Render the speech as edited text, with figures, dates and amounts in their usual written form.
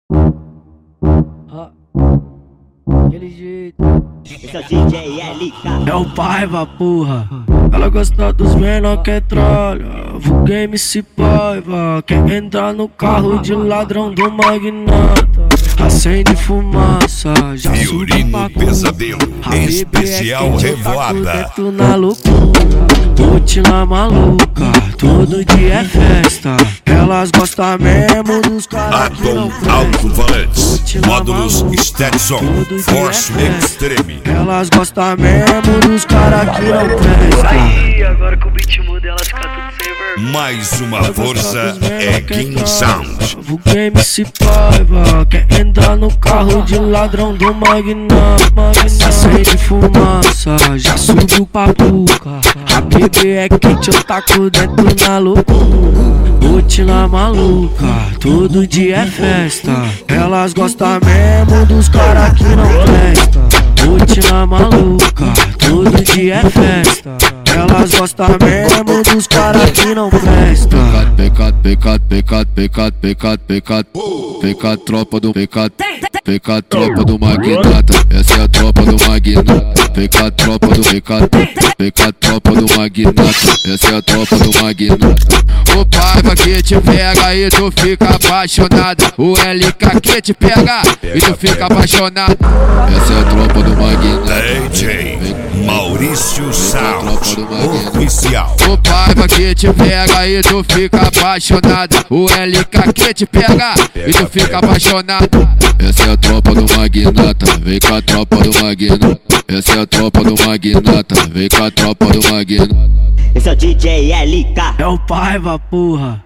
Aquele jeito. Esse é o DJ LK. É o Paiva, porra. Ela gosta dos menor que trolha. O game se Paiva. Quer entrar no carro de ladrão do magnata. Acende fumaça, já Fiorino Pesadelo, especial Revoada. Na loucura, rotina maluca, todo dia é festa. Elas gostam mesmo dos caras que não Atom Alto-Falantes, módulos Stetson, Force Extreme. Elas gostam mesmo dos caras que não prestam. Aí, agora que o beat muda, elas ficam tudo sem vergonha. Mais uma força é King Sound. O game se Paiva. Quer entrar no carro de ladrão do magnata. Acende fumaça, já subiu pra boca. A bebê é quente, eu taco dentro na loucura. Rotina maluca, todo dia é festa. Elas gostam mesmo dos caras que não prestam. Rotina maluca, todo dia é festa. Elas gostam mesmo dos caras que não prestam. Pecado, tropa do pecado. Pecado, tropa do magnata. Essa é a tropa do magnata. Pecado, tropa do pecado. Pecado, tropa do magnata. Essa é a tropa do magnata. O Paiva que te pega e tu fica apaixonado. O LK que te pega e tu fica apaixonado. Essa é a tropa do magnata. DJ Maurício Sound, oficial. O Paiva que te pega e tu fica apaixonado. O LK que te pega e tu fica apaixonado. Essa é a tropa do magnata, vem com a tropa do magnata. Essa é a tropa do magnata, vem com a tropa do magnata. Esse é o DJ LK. É o Paiva, porra.